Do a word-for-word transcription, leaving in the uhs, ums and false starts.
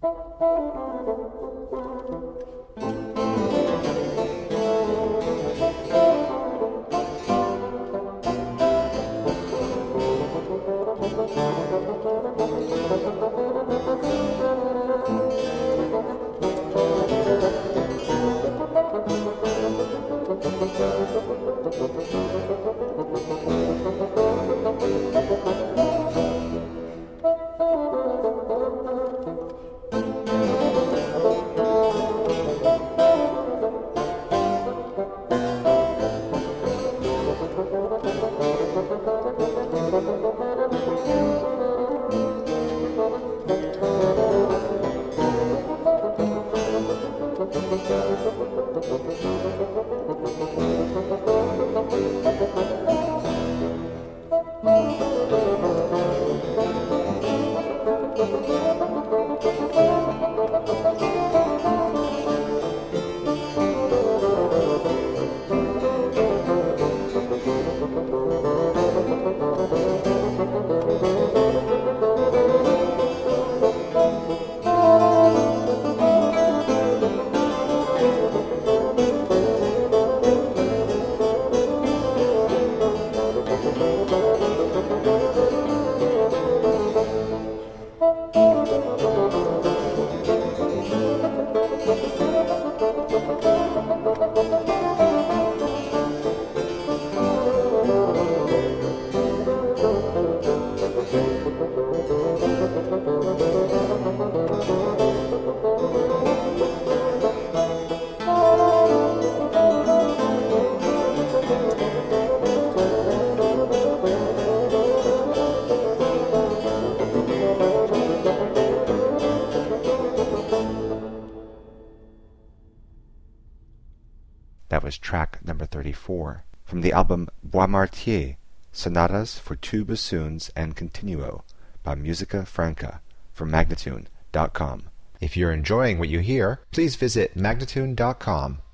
That was track number thirty-four from the album Bois Martier, Sonatas for Two Bassoons and Continuo by Musica Franca from Magnatune dot com. If you're enjoying what you hear, please visit Magnatune dot com